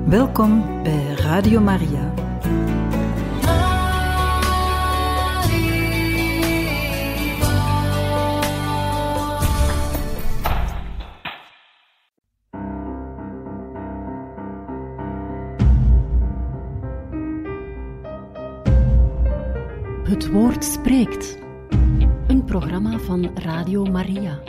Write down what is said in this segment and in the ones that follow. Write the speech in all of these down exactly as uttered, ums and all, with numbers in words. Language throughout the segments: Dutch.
Welkom bij Radio Maria. Het Woord spreekt. Een programma van Radio Maria.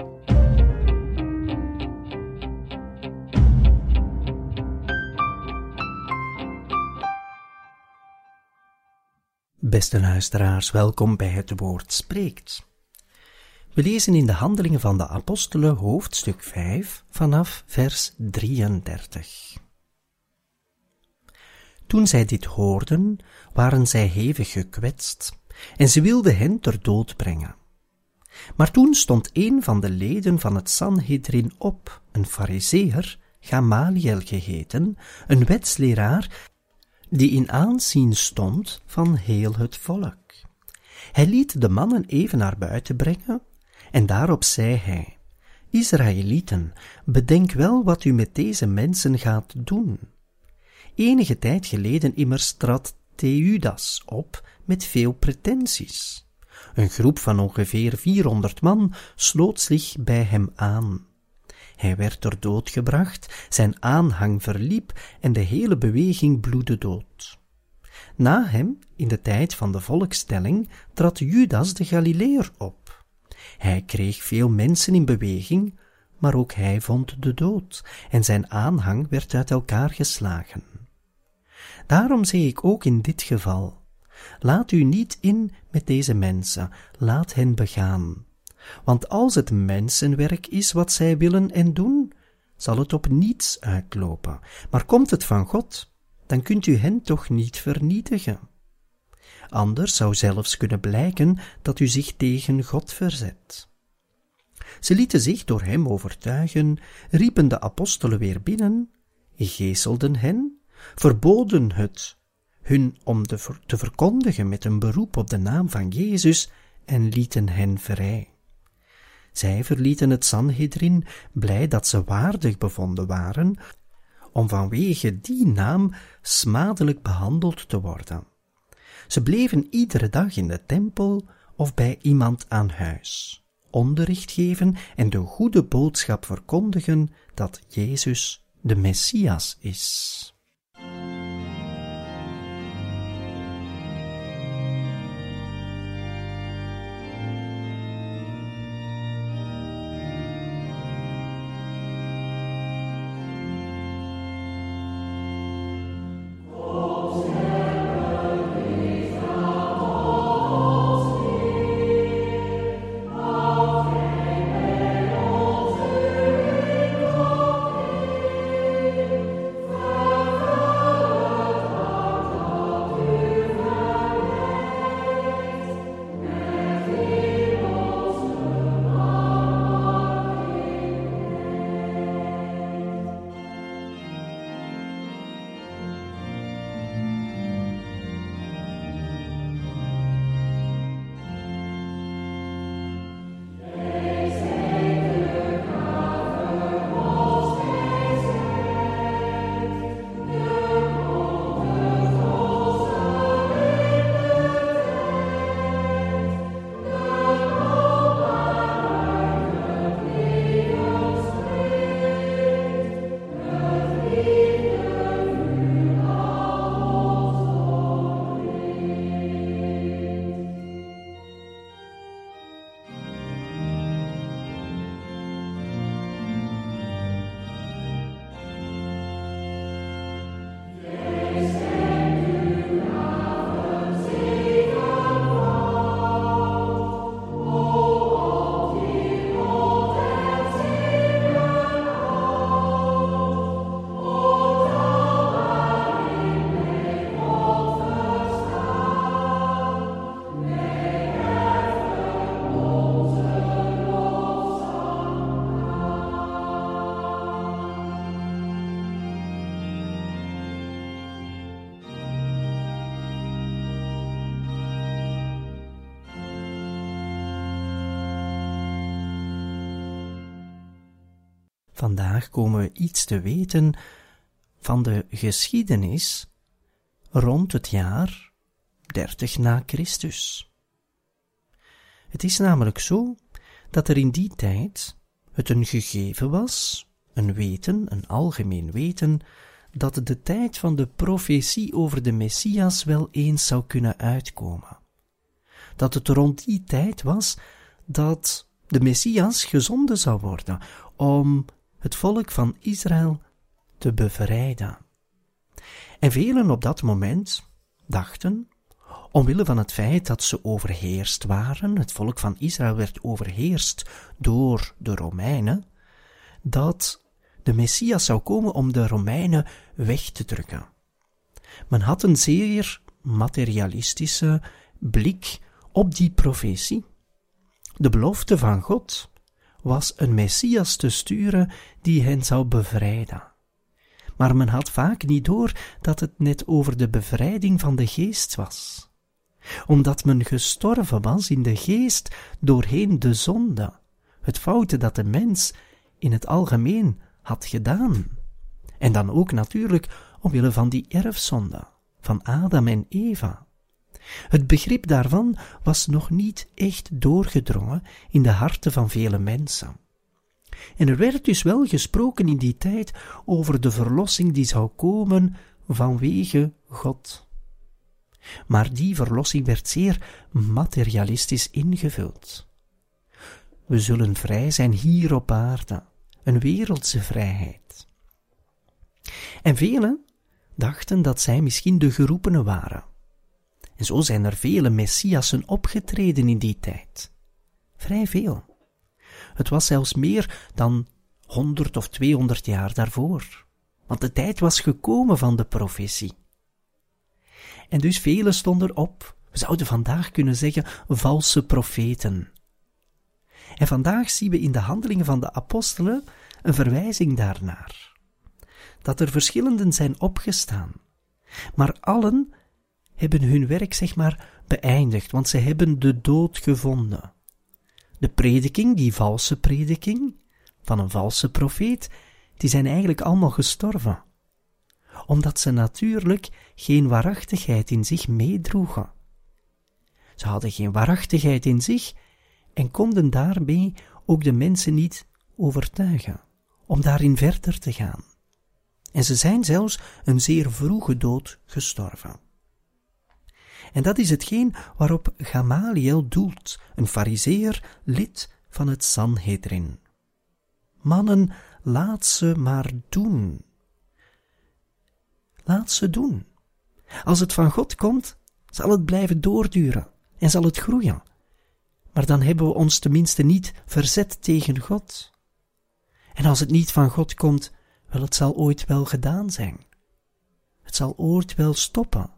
Beste luisteraars, welkom bij Het Woord spreekt. We lezen in de Handelingen van de Apostelen hoofdstuk vijf vanaf vers drieëndertig. Toen zij dit hoorden, waren zij hevig gekwetst en ze wilden hen ter dood brengen. Maar toen stond een van de leden van het Sanhedrin op, een Farizeeër, Gamaliel geheten, een wetsleraar, die in aanzien stond van heel het volk. Hij liet de mannen even naar buiten brengen, en daarop zei hij: Israëlieten, bedenk wel wat u met deze mensen gaat doen. Enige tijd geleden immers trad Theudas op met veel pretenties. Een groep van ongeveer vierhonderd man sloot zich bij hem aan. Hij werd ter dood gebracht, zijn aanhang verliep en de hele beweging bloedde dood. Na hem, in de tijd van de volkstelling, trad Judas de Galileër op. Hij kreeg veel mensen in beweging, maar ook hij vond de dood en zijn aanhang werd uit elkaar geslagen. Daarom zeg ik ook in dit geval: laat u niet in met deze mensen, laat hen begaan. Want als het mensenwerk is wat zij willen en doen, zal het op niets uitlopen. Maar komt het van God, dan kunt u hen toch niet vernietigen. Anders zou zelfs kunnen blijken dat u zich tegen God verzet. Ze lieten zich door hem overtuigen, riepen de apostelen weer binnen, geeselden hen, verboden het hun om de ver- te verkondigen met een beroep op de naam van Jezus en lieten hen vrij. Zij verlieten het Sanhedrin, blij dat ze waardig bevonden waren om vanwege die naam smadelijk behandeld te worden. Ze bleven iedere dag in de tempel of bij iemand aan huis, onderricht geven en de goede boodschap verkondigen dat Jezus de Messias is. Vandaag komen we iets te weten van de geschiedenis rond het jaar dertig na Christus. Het is namelijk zo dat er in die tijd het een gegeven was, een weten, een algemeen weten, dat de tijd van de profetie over de Messias wel eens zou kunnen uitkomen. Dat het rond die tijd was dat de Messias gezonden zou worden om het volk van Israël te bevrijden. En velen op dat moment dachten, omwille van het feit dat ze overheerst waren, het volk van Israël werd overheerst door de Romeinen, dat de Messias zou komen om de Romeinen weg te drukken. Men had een zeer materialistische blik op die profetie. De belofte van God was een Messias te sturen die hen zou bevrijden. Maar men had vaak niet door dat het net over de bevrijding van de geest was. Omdat men gestorven was in de geest doorheen de zonde, het foute dat de mens in het algemeen had gedaan. En dan ook natuurlijk omwille van die erfzonde van Adam en Eva. Het begrip daarvan was nog niet echt doorgedrongen in de harten van vele mensen. En er werd dus wel gesproken in die tijd over de verlossing die zou komen vanwege God. Maar die verlossing werd zeer materialistisch ingevuld. We zullen vrij zijn hier op aarde, een wereldse vrijheid. En velen dachten dat zij misschien de geroepenen waren. En zo zijn er vele Messiassen opgetreden in die tijd. Vrij veel. Het was zelfs meer dan honderd of tweehonderd jaar daarvoor. Want de tijd was gekomen van de profetie. En dus velen stonden op, we zouden vandaag kunnen zeggen, valse profeten. En vandaag zien we in de handelingen van de apostelen een verwijzing daarnaar. Dat er verschillenden zijn opgestaan. Maar allen hebben hun werk, zeg maar, beëindigd, want ze hebben de dood gevonden. De prediking, die valse prediking, van een valse profeet, die zijn eigenlijk allemaal gestorven. Omdat ze natuurlijk geen waarachtigheid in zich meedroegen. Ze hadden geen waarachtigheid in zich en konden daarmee ook de mensen niet overtuigen, om daarin verder te gaan. En ze zijn zelfs een zeer vroege dood gestorven. En dat is hetgeen waarop Gamaliel doelt, een farizeer, lid van het Sanhedrin. Mannen, laat ze maar doen. Laat ze doen. Als het van God komt, zal het blijven doorduren en zal het groeien. Maar dan hebben we ons tenminste niet verzet tegen God. En als het niet van God komt, wel, het zal ooit wel gedaan zijn. Het zal ooit wel stoppen.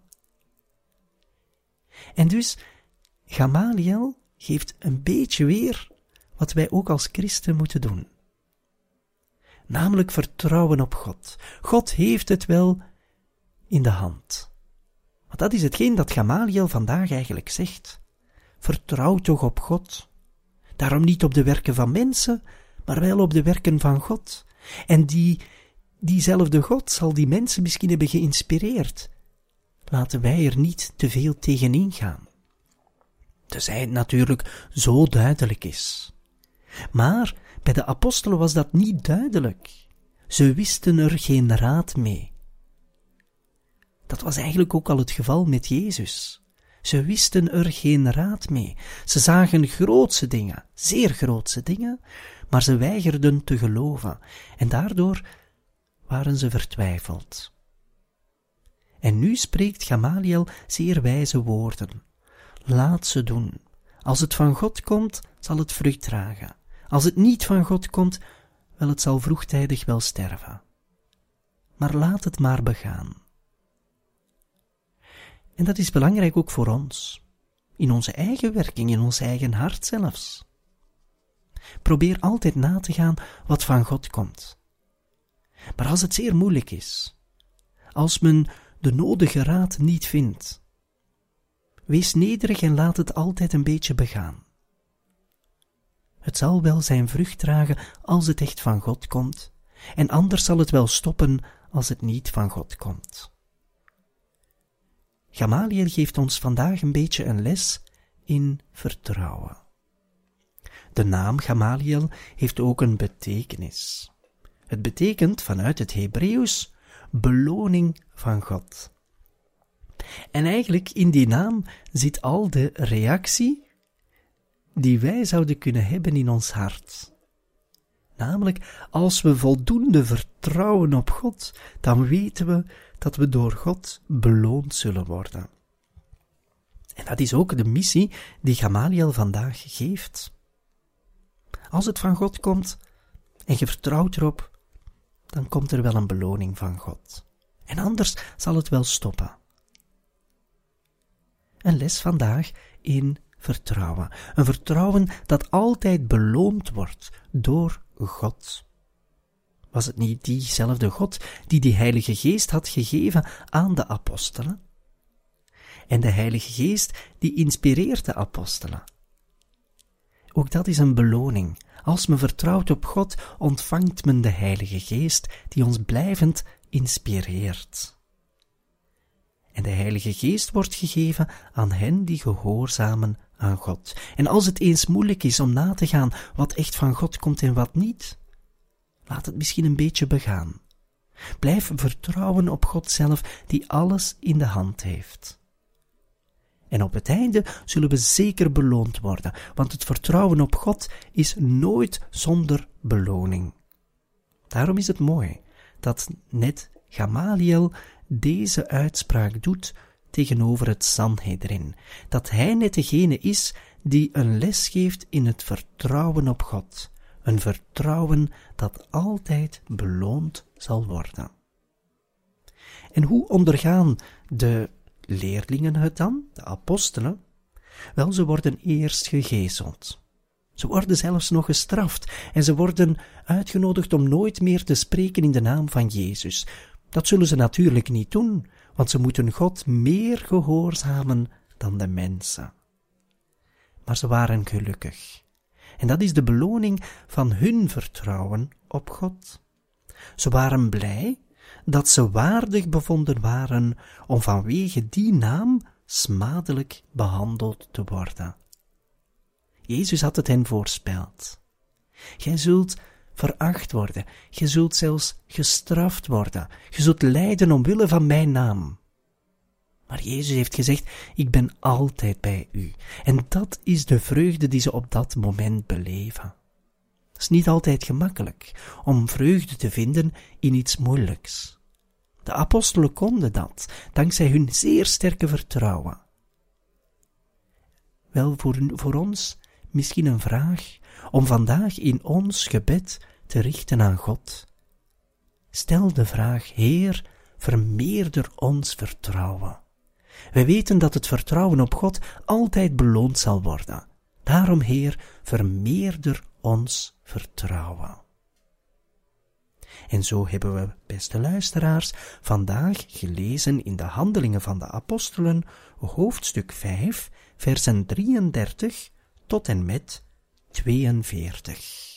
En dus, Gamaliel geeft een beetje weer wat wij ook als christen moeten doen. Namelijk vertrouwen op God. God heeft het wel in de hand. Want dat is hetgeen dat Gamaliel vandaag eigenlijk zegt. Vertrouw toch op God. Daarom niet op de werken van mensen, maar wel op de werken van God. En die, diezelfde God zal die mensen misschien hebben geïnspireerd. Laten wij er niet te veel tegenin gaan. Tenzij het natuurlijk zo duidelijk is. Maar bij de apostelen was dat niet duidelijk. Ze wisten er geen raad mee. Dat was eigenlijk ook al het geval met Jezus. Ze wisten er geen raad mee. Ze zagen grootse dingen, zeer grootse dingen, maar ze weigerden te geloven. En daardoor waren ze vertwijfeld. En nu spreekt Gamaliel zeer wijze woorden. Laat ze doen. Als het van God komt, zal het vrucht dragen. Als het niet van God komt, wel, het zal vroegtijdig wel sterven. Maar laat het maar begaan. En dat is belangrijk ook voor ons. In onze eigen werking, in ons eigen hart zelfs. Probeer altijd na te gaan wat van God komt. Maar als het zeer moeilijk is, als men de nodige raad niet vindt, wees nederig en laat het altijd een beetje begaan. Het zal wel zijn vrucht dragen als het echt van God komt, en anders zal het wel stoppen als het niet van God komt. Gamaliel geeft ons vandaag een beetje een les in vertrouwen. De naam Gamaliel heeft ook een betekenis. Het betekent vanuit het Hebreeuws beloning van God. En eigenlijk in die naam zit al de reactie die wij zouden kunnen hebben in ons hart. Namelijk, als we voldoende vertrouwen op God, dan weten we dat we door God beloond zullen worden. En dat is ook de missie die Gamaliel vandaag geeft. Als het van God komt en je vertrouwt erop, dan komt er wel een beloning van God. En anders zal het wel stoppen. Een les vandaag in vertrouwen. Een vertrouwen dat altijd beloond wordt door God. Was het niet diezelfde God die die Heilige Geest had gegeven aan de apostelen? En de Heilige Geest die inspireert de apostelen. Ook dat is een beloning. Als men vertrouwt op God, ontvangt men de Heilige Geest die ons blijvend inspireert. En de Heilige Geest wordt gegeven aan hen die gehoorzamen aan God. En als het eens moeilijk is om na te gaan wat echt van God komt en wat niet, laat het misschien een beetje begaan. Blijf vertrouwen op God zelf, die alles in de hand heeft. En op het einde zullen we zeker beloond worden, want het vertrouwen op God is nooit zonder beloning. Daarom is het mooi dat net Gamaliel deze uitspraak doet tegenover het Sanhedrin, dat hij net degene is die een les geeft in het vertrouwen op God, een vertrouwen dat altijd beloond zal worden. En hoe ondergaan de leerlingen het dan, de apostelen? Wel, ze worden eerst gegezeld. Ze worden zelfs nog gestraft en ze worden uitgenodigd om nooit meer te spreken in de naam van Jezus. Dat zullen ze natuurlijk niet doen, want ze moeten God meer gehoorzamen dan de mensen. Maar ze waren gelukkig. En dat is de beloning van hun vertrouwen op God. Ze waren blij dat ze waardig bevonden waren om vanwege die naam smadelijk behandeld te worden. Jezus had het hen voorspeld. Gij zult veracht worden, gij zult zelfs gestraft worden, gij zult lijden omwille van mijn naam. Maar Jezus heeft gezegd, ik ben altijd bij u. En dat is de vreugde die ze op dat moment beleven. Het is niet altijd gemakkelijk om vreugde te vinden in iets moeilijks. De apostelen konden dat, dankzij hun zeer sterke vertrouwen. Wel, voor, voor ons misschien een vraag om vandaag in ons gebed te richten aan God. Stel de vraag, Heer, vermeerder ons vertrouwen. Wij weten dat het vertrouwen op God altijd beloond zal worden. Daarom, Heer, vermeerder ons vertrouwen. En zo hebben we, beste luisteraars, vandaag gelezen in de Handelingen van de Apostelen, hoofdstuk vijf, versen drieëndertig tot en met tweeënveertig.